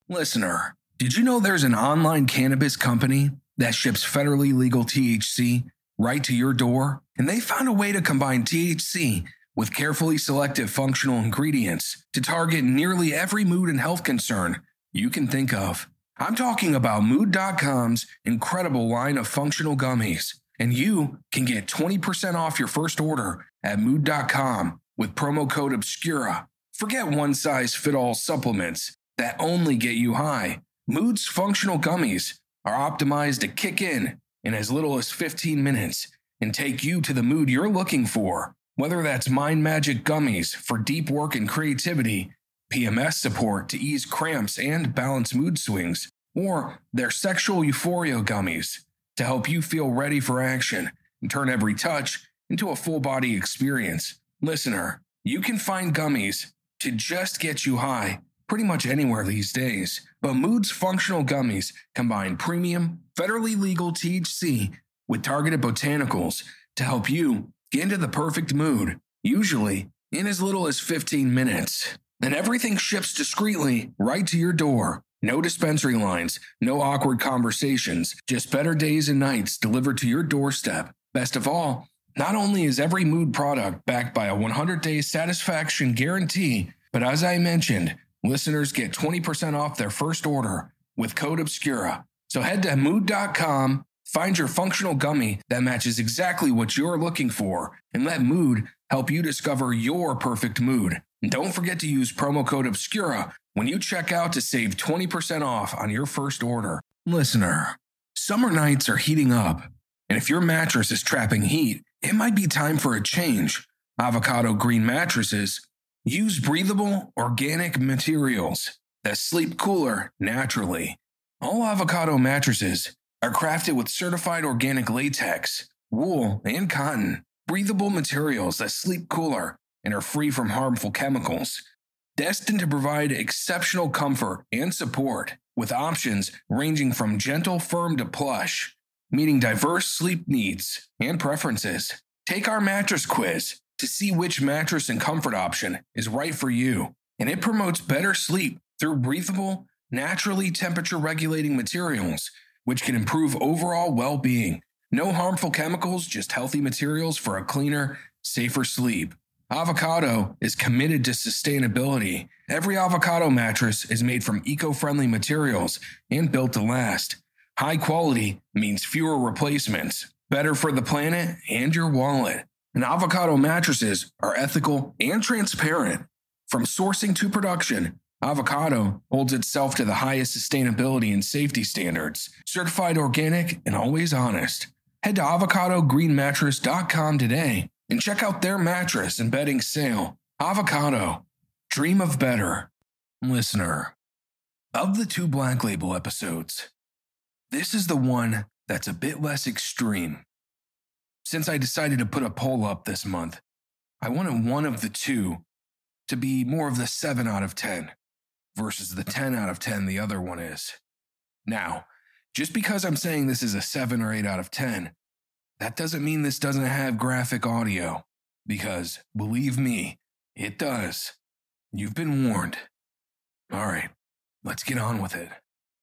Listener, did you know there's an online cannabis company that ships federally legal THC right to your door? And they found a way to combine THC with carefully selected functional ingredients to target nearly every mood and health concern you can think of. I'm talking about Mood.com's incredible line of functional gummies, and you can get 20% off your first order at Mood.com with promo code Obscura. Forget one-size-fit-all supplements that only get you high. Mood's functional gummies are optimized to kick in as little as 15 minutes and take you to the mood you're looking for. Whether that's Mind Magic gummies for deep work and creativity, PMS support to ease cramps and balance mood swings, or their Sexual Euphoria gummies to help you feel ready for action and turn every touch into a full-body experience. Listener, you can find gummies to just get you high pretty much anywhere these days, but Mood's functional gummies combine premium, federally legal THC with targeted botanicals to help you get into the perfect mood, usually in as little as 15 minutes. And everything ships discreetly right to your door. No dispensary lines, no awkward conversations, just better days and nights delivered to your doorstep. Best of all, not only is every Mood product backed by a 100-day satisfaction guarantee, but as I mentioned, listeners get 20% off their first order with code Obscura. So head to Mood.com, find your functional gummy that matches exactly what you're looking for, and let Mood help you discover your perfect mood. And don't forget to use promo code Obscura when you check out to save 20% off on your first order. Listener, summer nights are heating up, and if your mattress is trapping heat, it might be time for a change. Avocado Green mattresses use breathable, organic materials that sleep cooler naturally. All avocado mattresses are crafted with certified organic latex, wool, and cotton, breathable materials that sleep cooler and are free from harmful chemicals, destined to provide exceptional comfort and support, with options ranging from gentle, firm to plush, meeting diverse sleep needs and preferences. Take our mattress quiz to see which mattress and comfort option is right for you, and it promotes better sleep through breathable, naturally temperature-regulating materials, which can improve overall well-being. No harmful chemicals, just healthy materials for a cleaner, safer sleep. Avocado is committed to sustainability. Every avocado mattress is made from eco-friendly materials and built to last. High quality means fewer replacements, better for the planet and your wallet. And avocado mattresses are ethical and transparent. From sourcing to production, Avocado holds itself to the highest sustainability and safety standards, certified organic and always honest. Head to avocadogreenmattress.com today and check out their mattress and bedding sale. Avocado. Dream of better. Listener, of the 2 Black Label episodes, this is the one that's a bit less extreme. Since I decided to put a poll up this month, I wanted one of the 2 to be more of the 7 out of 10 versus the 10 out of 10 the other one is. Now, just because I'm saying this is a 7 or 8 out of 10, that doesn't mean this doesn't have graphic audio, because, believe me, it does. You've been warned. All right, let's get on with it.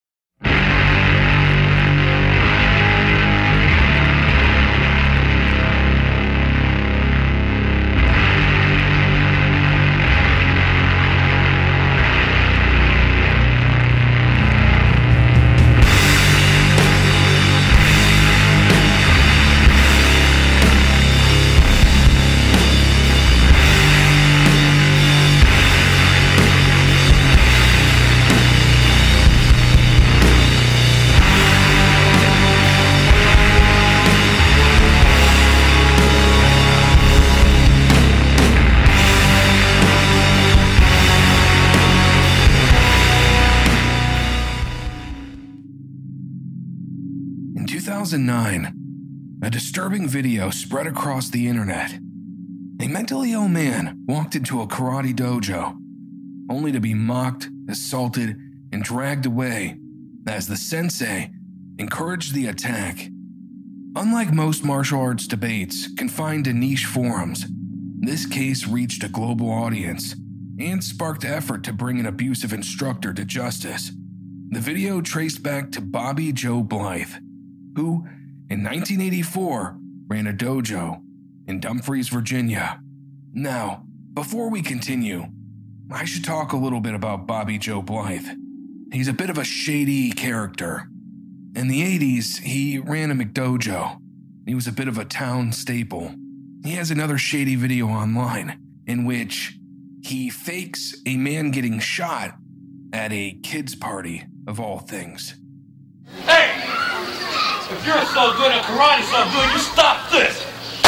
In 2009, a disturbing video spread across the internet. A mentally ill man walked into a karate dojo, only to be mocked, assaulted, and dragged away as the sensei encouraged the attack. Unlike most martial arts debates confined to niche forums, this case reached a global audience and sparked effort to bring an abusive instructor to justice. The video traced back to Bobby Joe Blythe, who, in 1984, ran a dojo in Dumfries, Virginia. Now, before we continue, I should talk a little bit about Bobby Joe Blythe. He's a bit of a shady character. In the 80s, he ran a McDojo. He was a bit of a town staple. He has another shady video online in which he fakes a man getting shot at a kid's party, of all things. Hey! If you're so good at karate, so good, you stop this!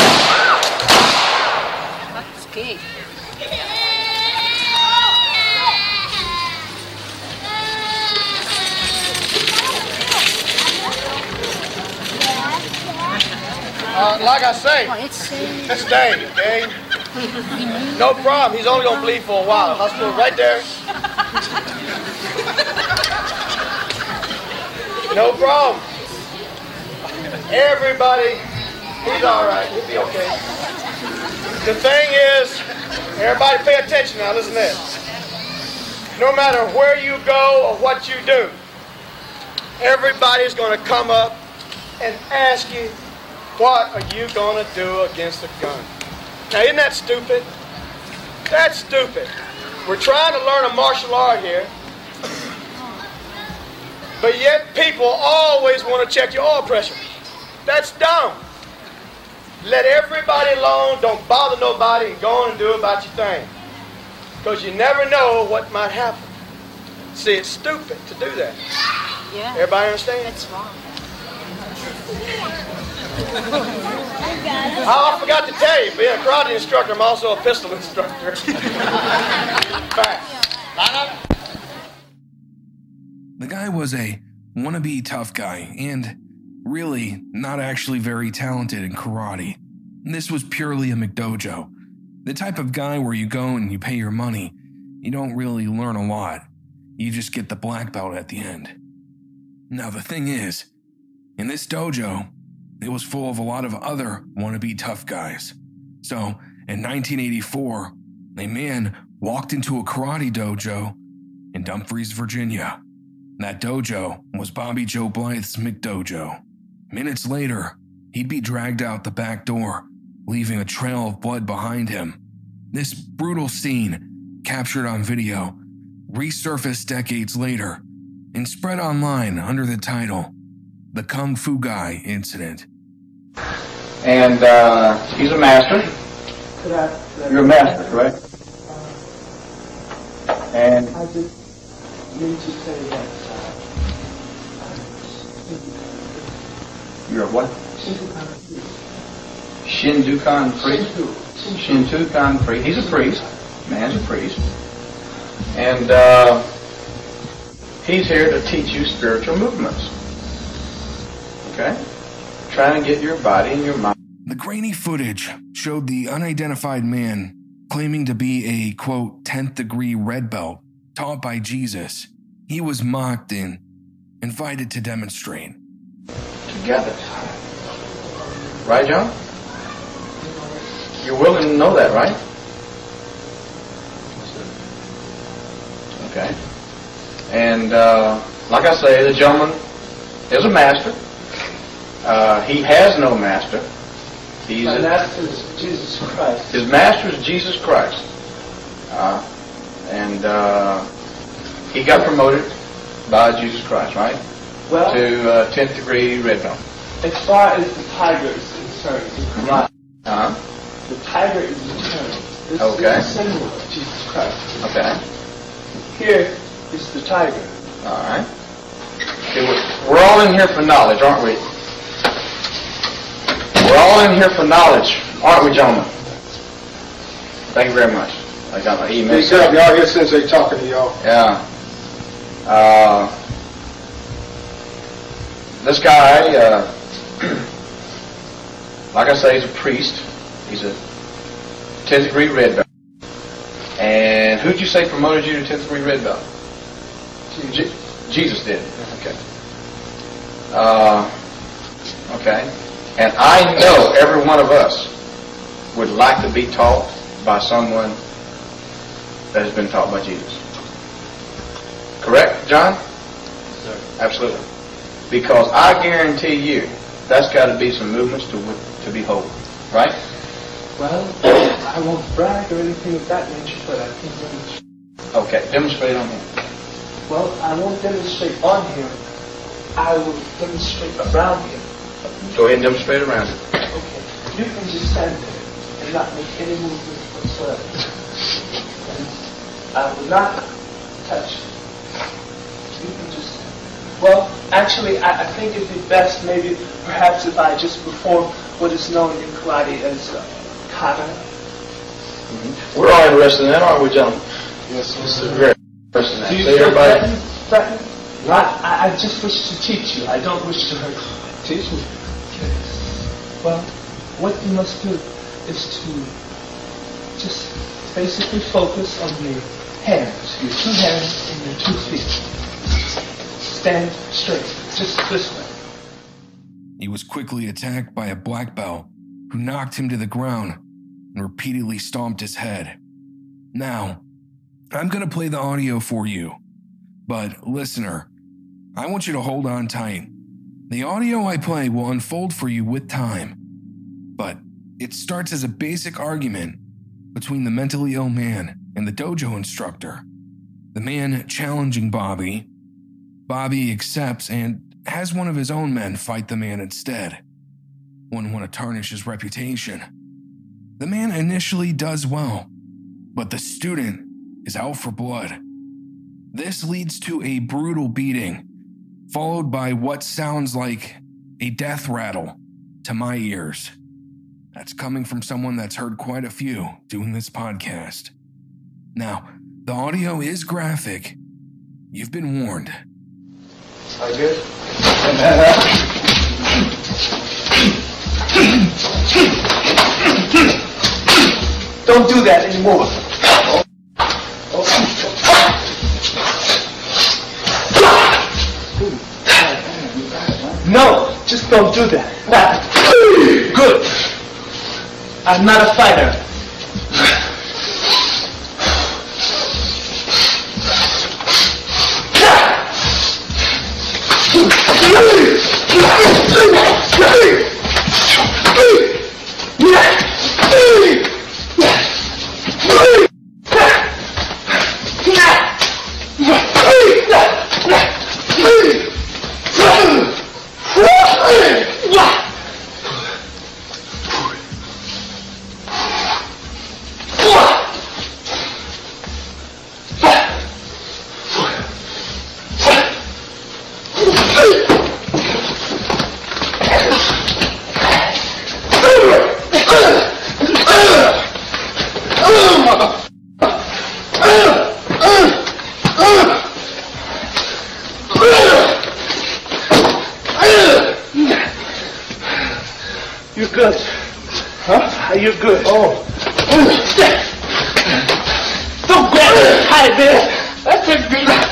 That's gay. Like I say, it's Dave, okay? No problem. He's only gonna bleed for a while. Hospital right there. No problem. Everybody, he's all right. He'll be okay. The thing is, everybody pay attention now. Listen to this. No matter where you go or what you do, everybody's gonna come up and ask you, what are you gonna do against a gun? Now, isn't that stupid? That's stupid. We're trying to learn a martial art here, but yet people always want to check your oil pressure. That's dumb. Let everybody alone, don't bother nobody, and go on and do about your thing. Because you never know what might happen. See, it's stupid to do that. Yeah. Everybody understand? That's wrong. I forgot to tell you, being a karate instructor, I'm also a pistol instructor. Back. The guy was a wannabe tough guy and really not actually very talented in karate. This was purely a McDojo. The type of guy where you go and you pay your money. You don't really learn a lot. You just get the black belt at the end. Now the thing is, in this dojo, it was full of a lot of other wannabe tough guys. So, in 1984, a man walked into a karate dojo in Dumfries, Virginia. That dojo was Bobby Joe Blythe's McDojo. Minutes later, he'd be dragged out the back door, leaving a trail of blood behind him. This brutal scene, captured on video, resurfaced decades later and spread online under the title, The Kung Fu Guy Incident. And he's a master. You're a master, correct? And I just need to say that you're a what? Shindukan priest. Shindukan priest. He's a priest. Man's a priest. And he's here to teach you spiritual movements. Okay? Trying to get your body and your mind. The grainy footage showed the unidentified man claiming to be a, quote, 10th degree red belt taught by Jesus. He was mocked and invited to demonstrate. Together. Right, John? You're willing to know that, right? Okay. And like I say, the gentleman is a master. He has no master. my master is Jesus Christ. His master is Jesus Christ. And he got promoted by Jesus Christ, right? Well, To 10th degree red belt. as far as the tiger is concerned, in karate, the tiger is eternal. This Okay. is a symbol of Jesus Christ. Okay. Here is the tiger. All right. Okay, we're all in here for knowledge, aren't we? We're all in here for knowledge, aren't we, gentlemen? Thank you very much. I got my email. Hey, sir, y'all here since they talking to y'all. Yeah. This guy, like I say, he's a priest. He's a 10th degree red belt. And who'd you say promoted you to 10th degree red belt? Jesus did. Okay. Okay. And I know every one of us would like to be taught by someone that has been taught by Jesus. Correct, John? Absolutely. Because I guarantee you, that's got to be some movements to behold, right? Well, I won't brag or anything of that nature, but I can demonstrate. Okay, demonstrate on him. Well, I won't demonstrate on him. I will demonstrate around him. Go ahead and demonstrate around him. Okay. You can just stand there and not make any movement whatsoever. And I will not touch you. You can just stand there. Well, actually, I think it'd be best maybe perhaps if I just perform what is known in karate as kata. Mm-hmm. We're all interested in that, aren't we, gentlemen? Yes, sir. This is very interesting. Do you See, everybody. threaten? I just wish to teach you. I don't wish to hurt you. Teach me. Yes. Well, what you must do is to just basically focus on your hands, your 2 hands and your 2 feet. Stand straight, just this way. He was quickly attacked by a black belt who knocked him to the ground and repeatedly stomped his head. Now, I'm going to play the audio for you, but listener, I want you to hold on tight. The audio I play will unfold for you with time, but it starts as a basic argument between the mentally ill man and the dojo instructor. The man challenging Bobby. Bobby accepts and has one of his own men fight the man instead. Wouldn't want to tarnish his reputation. The man initially does well, but the student is out for blood. This leads to a brutal beating, followed by what sounds like a death rattle to my ears. That's coming from someone that's heard quite a few doing this podcast. Now, the audio is graphic. You've been warned. Are you good? Don't do that anymore. No, just don't do that. Good. I'm not a fighter. You're good. Huh? You're good. Oh. Don't grab it tight there. That's it,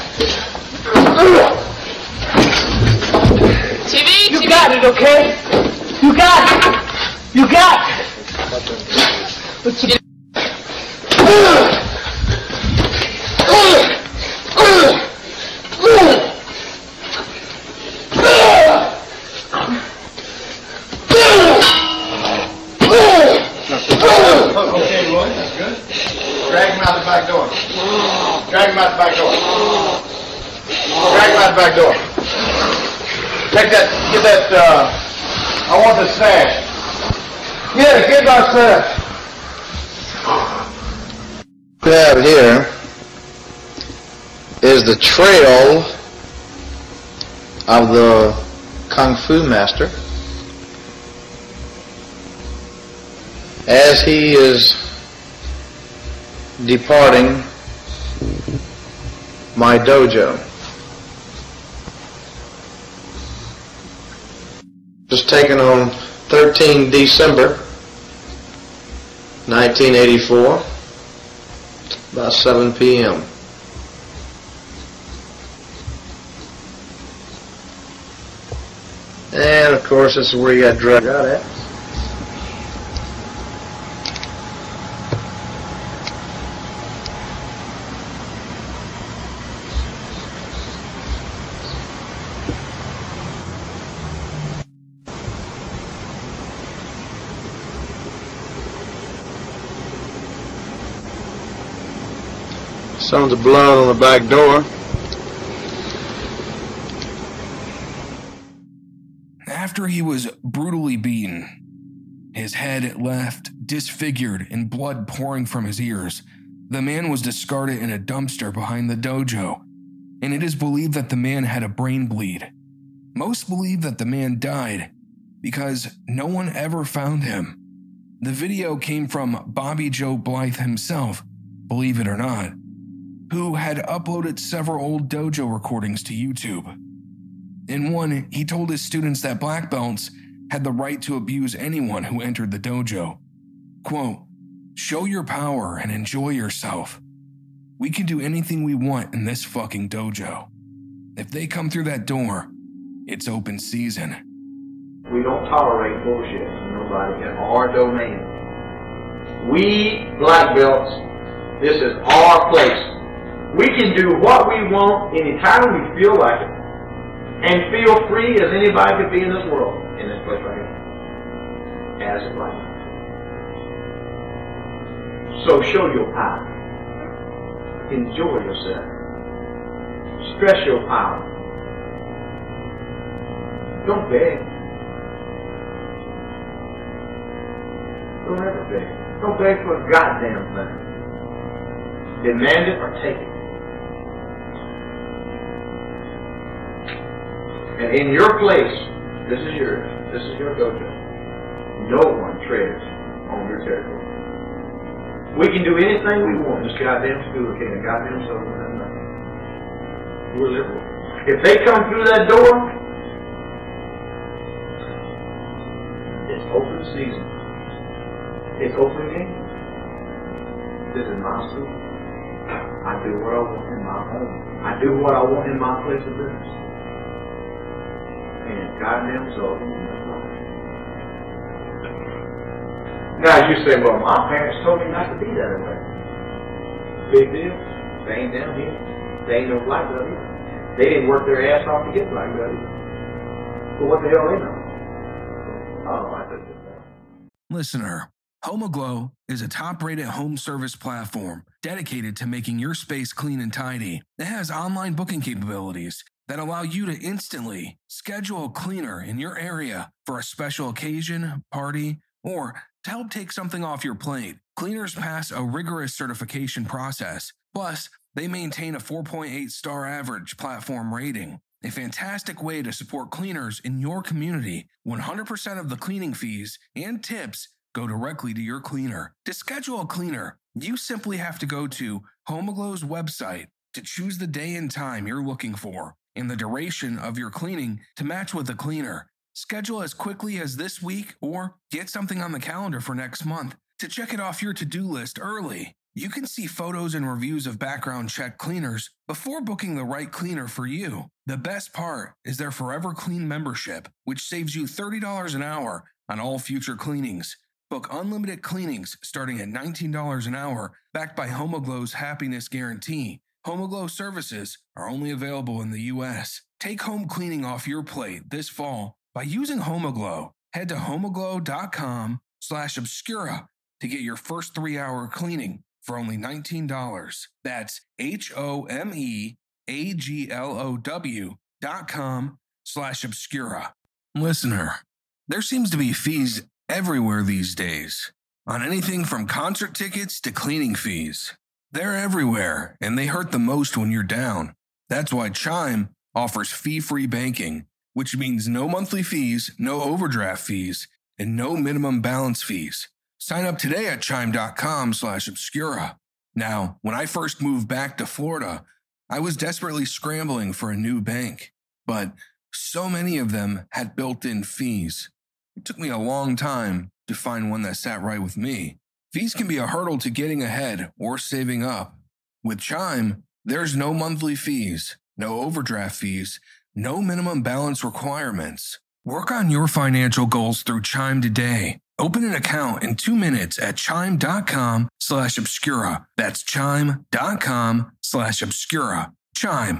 TV, You got it, okay? You got it. You got it. What's the... Okay, Roy, that's good. Drag him out the back door. Drag him out the back door. Drag him out the back door. Take that, get that, I want the sash. Yeah, get my sash. What we have here is the trail of the Kung Fu master as he is departing my dojo. Just taken on 13 December 1984, about 7 p.m. And of course this is where you got dragged out at. Some of the blood on the back door. After he was brutally beaten, his head left disfigured and blood pouring from his ears, the man was discarded in a dumpster behind the dojo, and it is believed that the man had a brain bleed. Most believe that the man died because no one ever found him. The video came from Bobby Joe Blythe himself, believe it or not, who had uploaded several old dojo recordings to YouTube. In one, he told his students that black belts had the right to abuse anyone who entered the dojo. Quote, "Show your power and enjoy yourself. We can do anything we want in this fucking dojo. If they come through that door, it's open season." We don't tolerate bullshit from nobody in our domain. We black belts, this is our place. We can do what we want anytime we feel like it. And feel free as anybody could be in this world, in this place right here. As a black belt. So show your power. Enjoy yourself. Stress your power. Don't beg. Don't ever beg. Don't beg for a goddamn thing. Demand it or take it. And in your place, this is yours. This is your dojo. No one treads on your territory. We can do anything we want in this goddamn school. Can't a goddamn soul without nothing. We're liberal. If they come through that door, it's open season. It's open game. This is my school. I do what I want in my home. I do what I want in my place of business. And goddamn soul. Now you say, well, my parents told me not to be that way. Big deal. They ain't down here. They ain't no black belt either. They didn't work their ass off to get black belt either. But what the hell they know? Oh, I think that. Listener, HomeAglow is a top-rated home service platform dedicated to making your space clean and tidy. It has online booking capabilities that allow you to instantly schedule a cleaner in your area for a special occasion, party, or to help take something off your plate. Cleaners pass a rigorous certification process. Plus, they maintain a 4.8 star average platform rating. A fantastic way to support cleaners in your community. 100% of the cleaning fees and tips go directly to your cleaner. To schedule a cleaner, you simply have to go to HomeAglow's website to choose the day and time you're looking for and the duration of your cleaning to match with the cleaner. Schedule as quickly as this week or get something on the calendar for next month to check it off your to-do list early. You can see photos and reviews of background check cleaners before booking the right cleaner for you. The best part is their Forever Clean membership, which saves you $30 an hour on all future cleanings. Book unlimited cleanings starting at $19 an hour, backed by HomeAglow's happiness guarantee. HomeAglow services are only available in the U.S. Take home cleaning off your plate this fall by using HomeAglow. Head to homeaglow.com/obscura to get your first 3-hour cleaning for only $19. That's HomeAglow.com/obscura. Listener, there seems to be fees everywhere these days. On anything from concert tickets to cleaning fees. They're everywhere, and they hurt the most when you're down. That's why Chime offers fee-free banking, which means no monthly fees, no overdraft fees, and no minimum balance fees. Sign up today at chime.com/obscura. Now, when I first moved back to Florida, I was desperately scrambling for a new bank, but so many of them had built-in fees. It took me a long time to find one that sat right with me. Fees can be a hurdle to getting ahead or saving up. With Chime, there's no monthly fees, no overdraft fees, no minimum balance requirements. Work on your financial goals through Chime today. Open an account in 2 minutes at chime.com/obscura. That's chime.com/obscura. Chime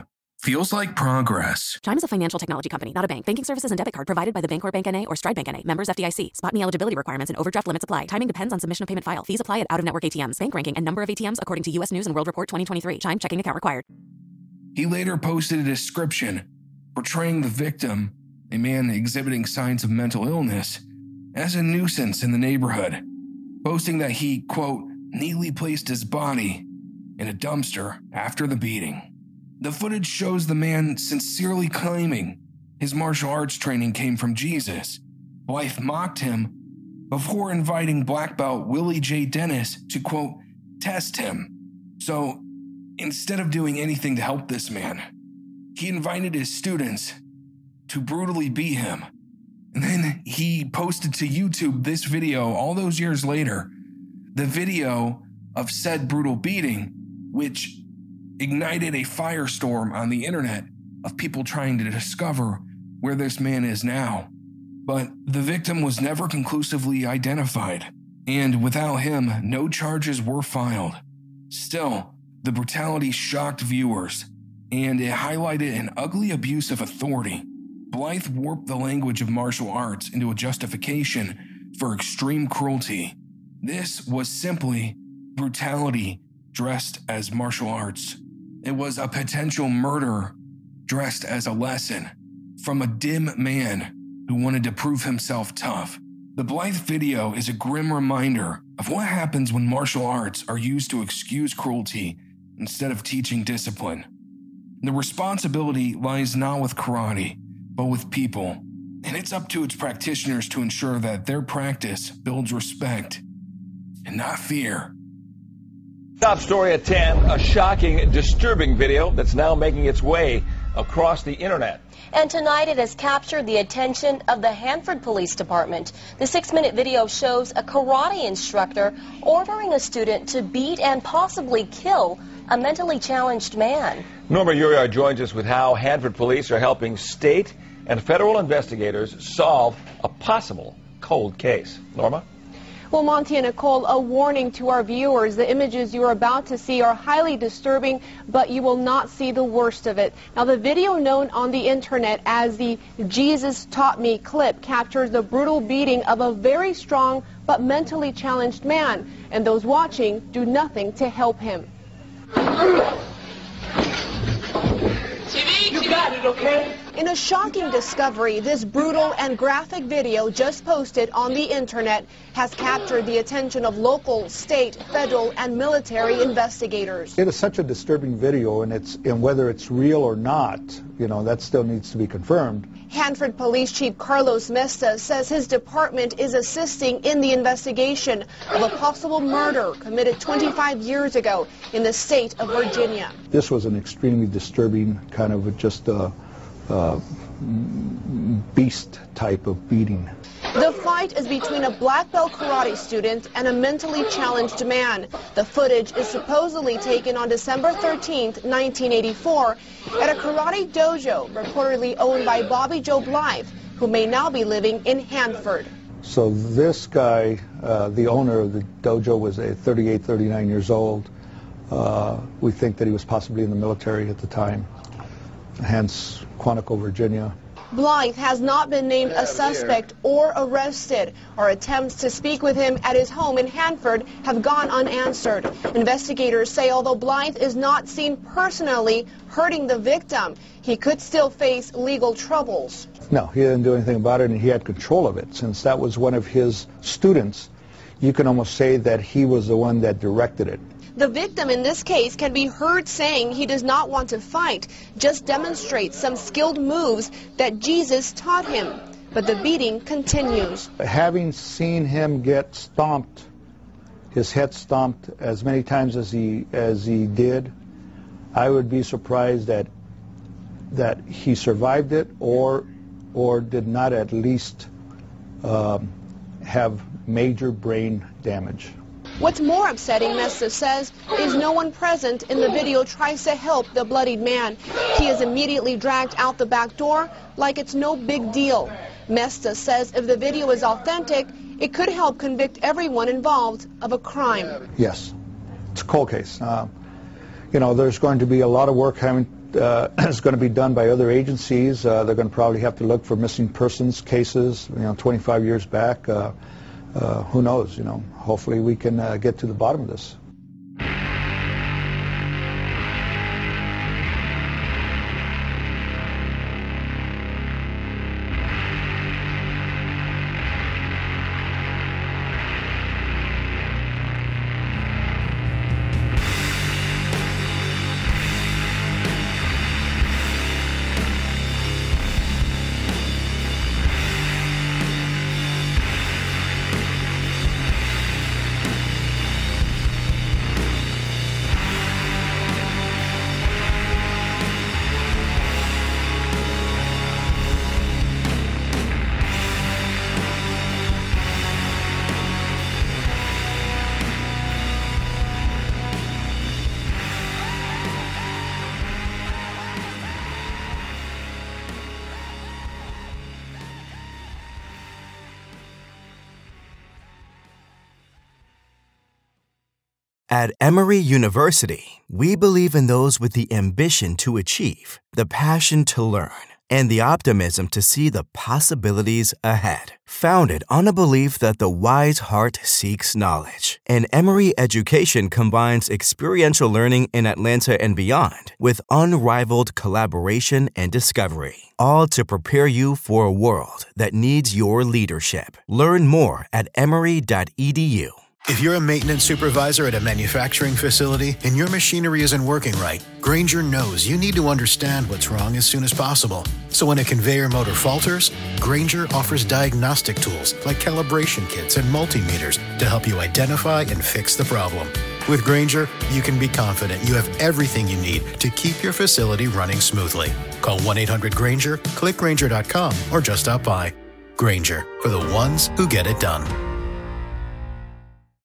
feels like progress. Chime is a financial technology company, not a bank. Banking services and debit card provided by the Bancorp Bank N.A. or Stride Bank N.A. Members FDIC. Spot me eligibility requirements and overdraft limits apply. Timing depends on submission of payment file. Fees apply at out-of-network ATMs. Bank ranking and number of ATMs according to U.S. News and World Report 2023. Chime checking account required. He later posted a description portraying the victim, a man exhibiting signs of mental illness, as a nuisance in the neighborhood, posting that he, quote, neatly placed his body in a dumpster after the beating. The footage shows the man sincerely claiming his martial arts training came from Jesus. Blythe mocked him before inviting black belt Willie J. Dennis to, quote, test him. So instead of doing anything to help this man, he invited his students to brutally beat him. And then he posted to YouTube this video all those years later, the video of said brutal beating, which ignited a firestorm on the internet of people trying to discover where this man is now. But the victim was never conclusively identified, and without him, no charges were filed. Still, the brutality shocked viewers, and it highlighted an ugly abuse of authority. Blythe warped the language of martial arts into a justification for extreme cruelty. This was simply brutality dressed as martial arts. It was a potential murder dressed as a lesson from a dim man who wanted to prove himself tough. The Blythe video is a grim reminder of what happens when martial arts are used to excuse cruelty instead of teaching discipline. The responsibility lies not with karate, but with people, and it's up to its practitioners to ensure that their practice builds respect and not fear. Top story at 10, a shocking, disturbing video that's now making its way across the internet. And tonight it has captured the attention of the Hanford Police Department. The 6-minute video shows a karate instructor ordering a student to beat and possibly kill a mentally challenged man. Norma Uriar joins us with how Hanford police are helping state and federal investigators solve a possible cold case. Norma? Well, Monty and Nicole, a warning to our viewers. The images you are about to see are highly disturbing, but you will not see the worst of it. Now, the video known on the internet as the Jesus Taught Me clip captures the brutal beating of a very strong but mentally challenged man, and those watching do nothing to help him. You got it, okay? In a shocking discovery, this brutal and graphic video just posted on the internet has captured the attention of local, state, federal, and military investigators. It is such a disturbing video, and whether it's real or not, that still needs to be confirmed. Hanford Police Chief Carlos Mesta says his department is assisting in the investigation of a possible murder committed 25 years ago in the state of Virginia. This was an extremely disturbing kind of just beast type of beating. The fight is between a black belt karate student and a mentally challenged man. The footage is supposedly taken on December 13th, 1984, at a karate dojo reportedly owned by Bobby Joe Blythe, who may now be living in Hanford. So this guy, the owner of the dojo, was 38, 39 years old. We think that he was possibly in the military at the time, hence Quantico, Virginia. Blythe has not been named a suspect or arrested. Our attempts to speak with him at his home in Hanford have gone unanswered. Investigators say although Blythe is not seen personally hurting the victim, he could still face legal troubles. No, he didn't do anything about it, and he had control of it. Since that was one of his students, you can almost say that he was the one that directed it. The victim in this case can be heard saying he does not want to fight, just demonstrate some skilled moves that Jesus taught him. But the beating continues. Having seen him get stomped, his head stomped as many times as he did, I would be surprised that he survived it or did not at least have major brain damage. What's more upsetting, Mesta says, is no one present in the video tries to help the bloodied man. He is immediately dragged out the back door like it's no big deal. Mesta says if the video is authentic, it could help convict everyone involved of a crime. Yes, it's a cold case. There's going to be a lot of work having is going to be done by other agencies. They're going to probably have to look for missing persons cases, 25 years back. Who knows, Hopefully we can get to the bottom of this. At Emory University, we believe in those with the ambition to achieve, the passion to learn, and the optimism to see the possibilities ahead. Founded on a belief that the wise heart seeks knowledge, and Emory education combines experiential learning in Atlanta and beyond with unrivaled collaboration and discovery, all to prepare you for a world that needs your leadership. Learn more at emory.edu. If you're a maintenance supervisor at a manufacturing facility and your machinery isn't working right, Grainger knows you need to understand what's wrong as soon as possible. So when a conveyor motor falters, Grainger offers diagnostic tools like calibration kits and multimeters to help you identify and fix the problem. With Grainger, you can be confident you have everything you need to keep your facility running smoothly. Call 1-800-GRAINGER, click Grainger.com, or just stop by. Grainger, for the ones who get it done.